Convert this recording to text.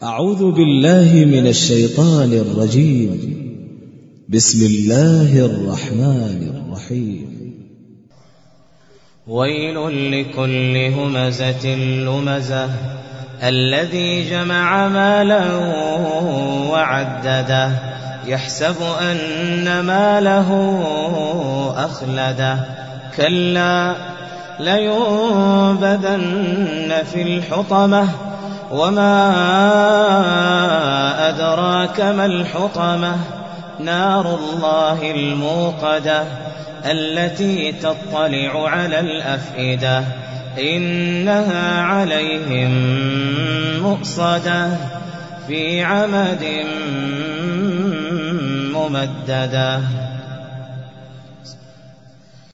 أعوذ بالله من الشيطان الرجيم. بسم الله الرحمن الرحيم. ويل لكل همزة لمزة الذي جمع مالا وعدده يحسب أن ماله أخلده كلا لينبذن في الحطمة وما أدراك ما الحطمة نار الله الموقدة التي تطلع على الأفئدة إنها عليهم مؤصدة في عمد ممددة.